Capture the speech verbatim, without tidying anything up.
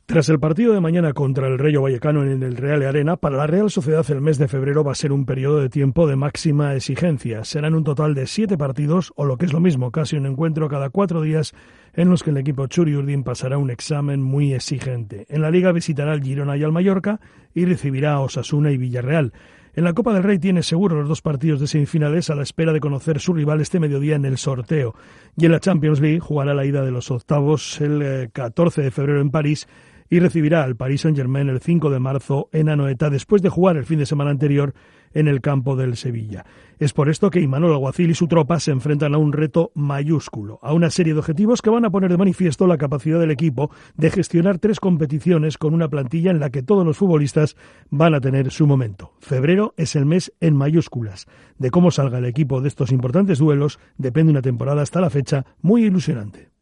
Tras el partido de mañana contra el Rayo Vallecano en el Real Arena, para la Real Sociedad el mes de febrero va a ser un periodo de tiempo de máxima exigencia. Serán un total de siete partidos, o lo que es lo mismo, casi un encuentro cada cuatro días, en los que el equipo Txuri-Urdin pasará un examen muy exigente. En la Liga visitará al Girona y al Mallorca y recibirá a Osasuna y Villarreal. En la Copa del Rey tiene seguro los dos partidos de semifinales a la espera de conocer su rival este mediodía en el sorteo. Y en la Champions League jugará la ida de los octavos el catorce de febrero en París y recibirá al Paris Saint-Germain el cinco de marzo en Anoeta, después de jugar el fin de semana anterior en el campo del Sevilla. Es por esto que Imanol Alguacil y su tropa se enfrentan a un reto mayúsculo, a una serie de objetivos que van a poner de manifiesto la capacidad del equipo de gestionar tres competiciones con una plantilla en la que todos los futbolistas van a tener su momento. Febrero es el mes en mayúsculas. De cómo salga el equipo de estos importantes duelos depende una temporada hasta la fecha muy ilusionante.